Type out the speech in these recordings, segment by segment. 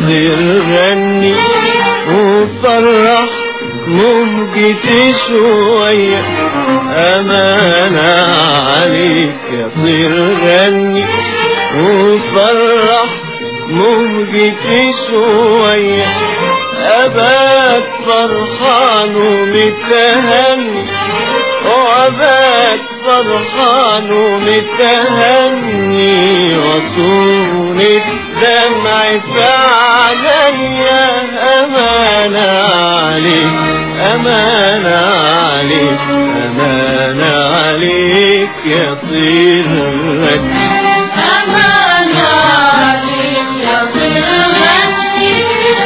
طير غني وفرح مهجتي شوية، أمانة عليك يا طير غني وفرح مهجتي شوية، أباك فرحان ومتهني وأباك فرحان ومتهني، وطول الدمع في عينيا، أمانة عليك أمانة عليك أمانة عليك يا طير غني. أمانة عليك يا طير غني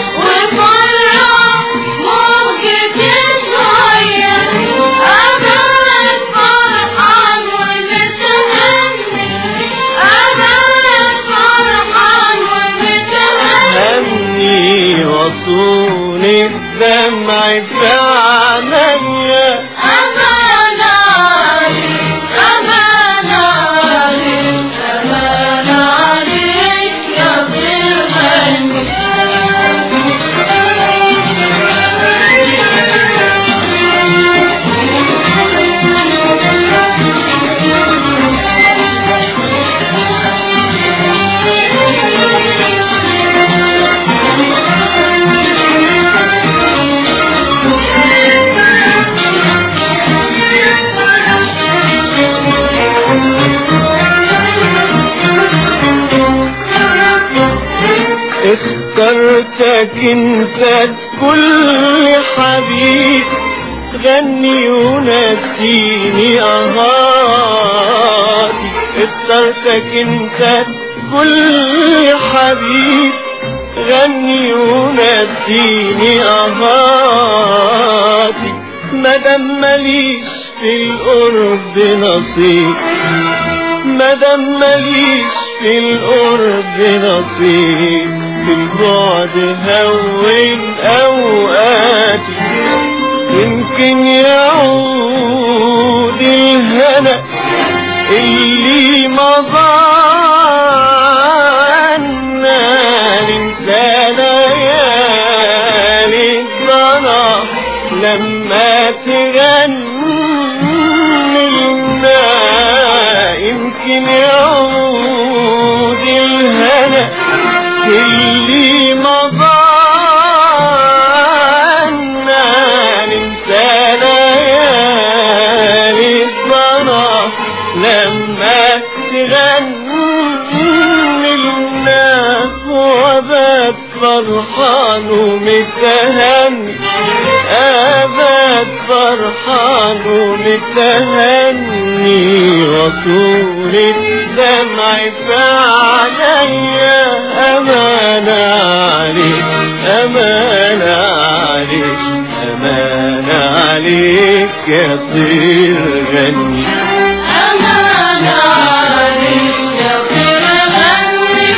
وفرح مهجتي شوية، أباك فرحان ومتهني، أباك فرحان ومتهني، وطول الدمع في عينيا، أمانة عليك أمانة عليك أمانة عليك يا طير غني. اخترتك انت كل حبيب، غني ونسيني اهاتي، اخترتك انت كل حبيب، غني ونسيني اهاتي، مادام ماليش في القرب نصيب، مادام ماليش في القرب نصيب، في البعد هون اوقاتي، يمكن يعود الهنا اللي مضى عنا، ننسى ليالي الضنا لما تغني لنا، يمكن يعود الهنا اللي مضى عنا، ننسى ليالي الضنا لما تغني لنا، وأباك فرحان ومتهني، أباك فرحان ومتهني، وطول الدمع في عينيا، أمانة عليك أمانة عليك أمانة عليك يا طير غني. أمانة عليك يا طير غني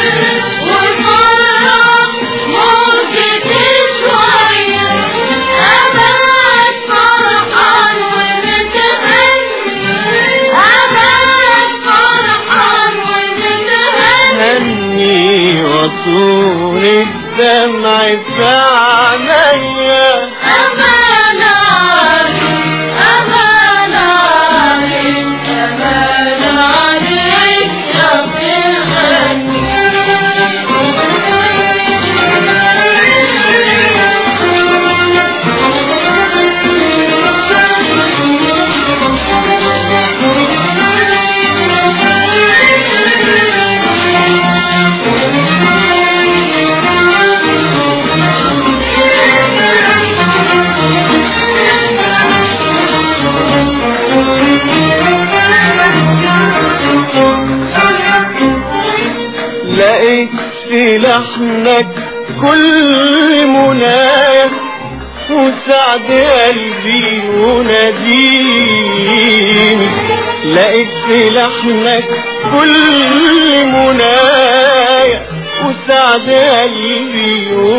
وفرح مهجتي شوية، أباك فرحان ومتهني، أباك فرحان ومتهني، وطول الدمع في عينيا، أمانة عليك أمانة عليك أمانة عليك يا طير غني. لقيت في لحنك كل منايا وسعد قلبي وناديني، لقيت في لحنك كل منايا وسعد قلبي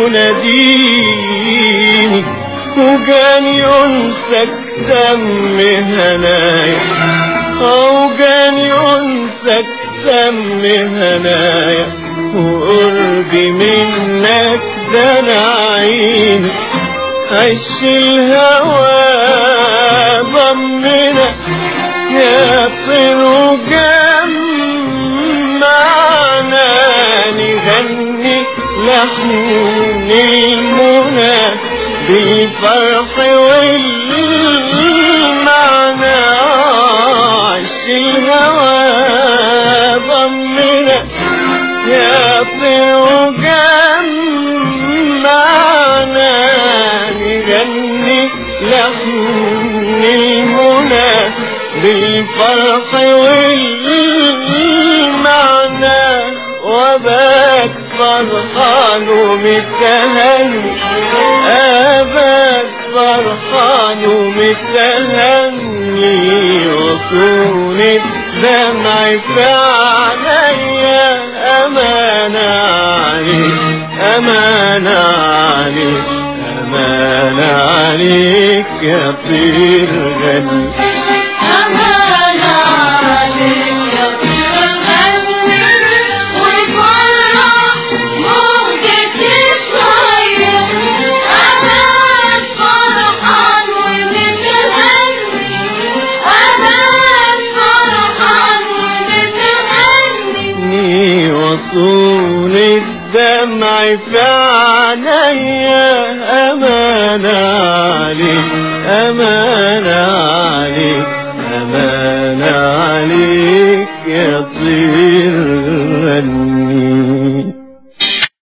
وناديني، وجاني أنسك دم هنايا، وجاني أنسك دم هنايا، وقربي منك ده نعيم عش الهوى ضمنا يا طير وجمعنا نغني لحن المنى بالفرح والمعنى عش الهوى ضمنا يا طير وجمعنا نغني لحن المنى بالفرح والمعنى وباك فرحان ومتهني أباك فرحان ومتهني وصون الدمع في عينيا أمانة عليك أمانة عليك أمانة عليك يا طير غني أمانة عليك يا طير غني وفرح موجتي شوية أباك فرحان ومتهني أباك فرحان ومتهني وصول الدمع في عينيا أمانة عليك أمانة عليك أمانة عليك يا طير غني